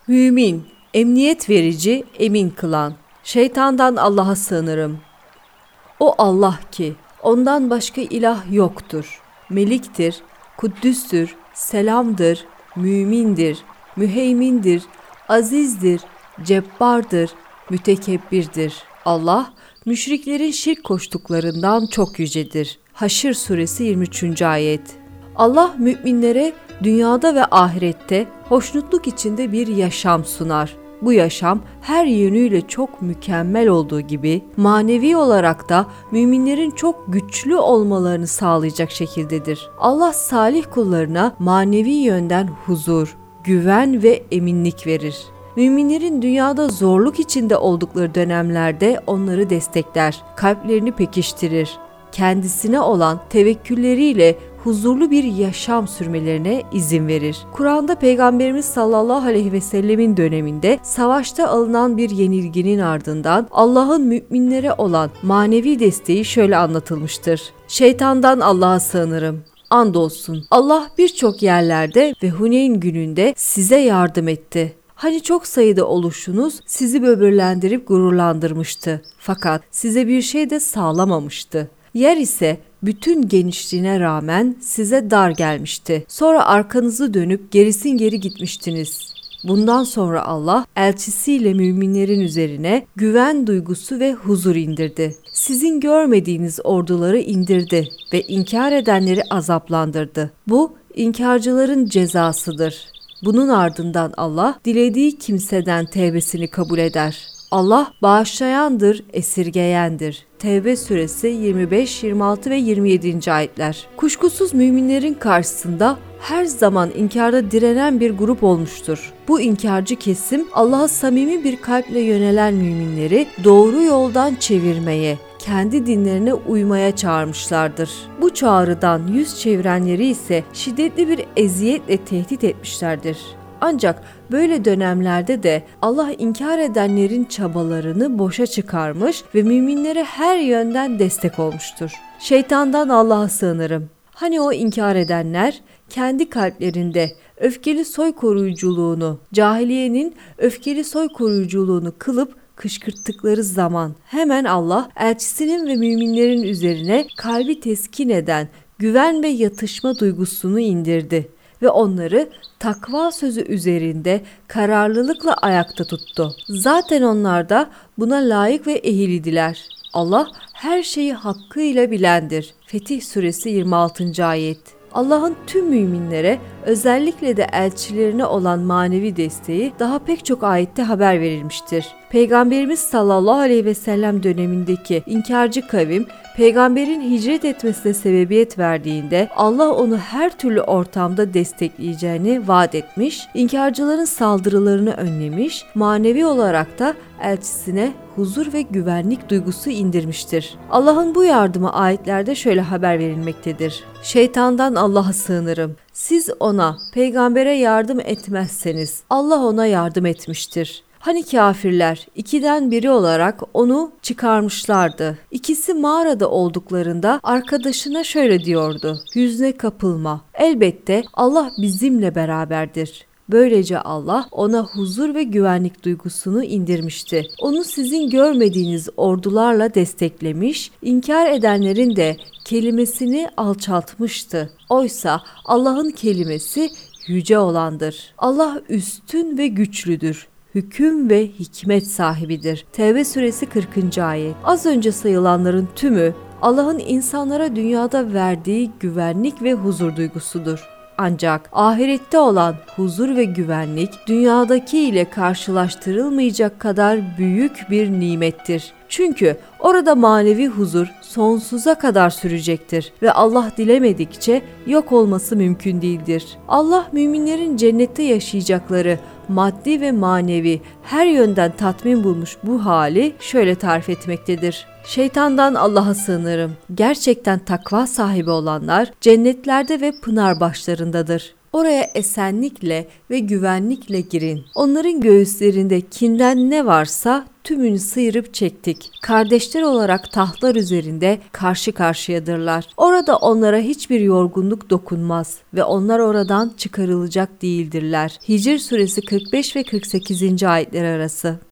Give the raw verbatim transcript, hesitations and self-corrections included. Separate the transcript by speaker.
Speaker 1: Mümin, emniyet verici, emin kılan. Şeytandan Allah'a sığınırım. O Allah ki, ondan başka ilah yoktur. Meliktir, kuddüstür, selamdır, mümindir, müheymindir, azizdir, cebbardır, mütekebbirdir. Allah, müşriklerin şirk koştuklarından çok yücedir. Haşr suresi yirmi üçüncü ayet. Allah müminlere dünyada ve ahirette hoşnutluk içinde bir yaşam sunar. Bu yaşam her yönüyle çok mükemmel olduğu gibi manevi olarak da müminlerin çok güçlü olmalarını sağlayacak şekildedir. Allah salih kullarına manevi yönden huzur, güven ve eminlik verir. Müminlerin dünyada zorluk içinde oldukları dönemlerde onları destekler, kalplerini pekiştirir. Kendisine olan tevekkülleriyle huzurlu bir yaşam sürmelerine izin verir. Kur'an'da Peygamberimiz sallallahu aleyhi ve sellemin döneminde savaşta alınan bir yenilginin ardından Allah'ın müminlere olan manevi desteği şöyle anlatılmıştır. Şeytandan Allah'a sığınırım. Andolsun Allah birçok yerlerde ve Huneyn gününde size yardım etti. Hani çok sayıda oluşunuz sizi böbürlendirip gururlandırmıştı. Fakat size bir şey de sağlamamıştı. Yer ise bütün genişliğine rağmen size dar gelmişti. Sonra arkanızı dönüp gerisin geri gitmiştiniz. Bundan sonra Allah elçisiyle müminlerin üzerine güven duygusu ve huzur indirdi. Sizin görmediğiniz orduları indirdi ve inkar edenleri azaplandırdı. Bu inkarcıların cezasıdır. Bunun ardından Allah dilediği kimseden tevbesini kabul eder. Allah bağışlayandır, esirgeyendir. Tevbe suresi yirmi beş, yirmi altı ve yirmi yedinci ayetler. Kuşkusuz müminlerin karşısında her zaman inkarda direnen bir grup olmuştur. Bu inkarcı kesim Allah'a samimi bir kalple yönelen müminleri doğru yoldan çevirmeye, kendi dinlerine uymaya çağırmışlardır. Bu çağrıdan yüz çevirenleri ise şiddetli bir eziyetle tehdit etmişlerdir. Ancak böyle dönemlerde de Allah inkar edenlerin çabalarını boşa çıkarmış ve müminlere her yönden destek olmuştur. Şeytandan Allah'a sığınırım. Hani o inkar edenler kendi kalplerinde öfkeli soy koruyuculuğunu, cahiliyenin öfkeli soy koruyuculuğunu kılıp kışkırttıkları zaman hemen Allah elçisinin ve müminlerin üzerine kalbi teskin eden güven ve yatışma duygusunu indirdi ve onları takva sözü üzerinde kararlılıkla ayakta tuttu. Zaten onlar da buna layık ve ehildiler. Allah her şeyi hakkıyla bilendir. Fetih suresi yirmi altıncı ayet. Allah'ın tüm müminlere, özellikle de elçilerine olan manevi desteği daha pek çok ayette haber verilmiştir. Peygamberimiz sallallahu aleyhi ve sellem dönemindeki inkarcı kavim, peygamberin hicret etmesine sebebiyet verdiğinde Allah onu her türlü ortamda destekleyeceğini vaat etmiş, inkarcıların saldırılarını önlemiş, manevi olarak da elçisine huzur ve güvenlik duygusu indirmiştir. Allah'ın bu yardımı ayetlerde şöyle haber verilmektedir. Şeytandan Allah'a sığınırım. Siz ona, peygambere yardım etmezseniz Allah ona yardım etmiştir. Hani kafirler ikiden biri olarak onu çıkarmışlardı. İkisi mağarada olduklarında arkadaşına şöyle diyordu: hüzne kapılma. Elbette Allah bizimle beraberdir. Böylece Allah ona huzur ve güvenlik duygusunu indirmişti. Onu sizin görmediğiniz ordularla desteklemiş, inkar edenlerin de kelimesini alçaltmıştı. Oysa Allah'ın kelimesi yüce olandır. Allah üstün ve güçlüdür. Hüküm ve hikmet sahibidir. Tevbe suresi kırkıncı ayet. Az önce sayılanların tümü Allah'ın insanlara dünyada verdiği güvenlik ve huzur duygusudur. Ancak ahirette olan huzur ve güvenlik dünyadaki ile karşılaştırılmayacak kadar büyük bir nimettir. Çünkü orada manevi huzur sonsuza kadar sürecektir ve Allah dilemedikçe yok olması mümkün değildir. Allah müminlerin cennette yaşayacakları maddi ve manevi her yönden tatmin bulmuş bu hali şöyle tarif etmektedir. Şeytandan Allah'a sığınırım. Gerçekten takva sahibi olanlar cennetlerde ve pınar başlarındadır. Oraya esenlikle ve güvenlikle girin. Onların göğüslerinde kinden ne varsa tümünü sıyırıp çektik. Kardeşler olarak tahtlar üzerinde karşı karşıyadırlar. Orada onlara hiçbir yorgunluk dokunmaz ve onlar oradan çıkarılacak değildirler. Hicr suresi kırk beş ve kırk sekizinci ayetler arası.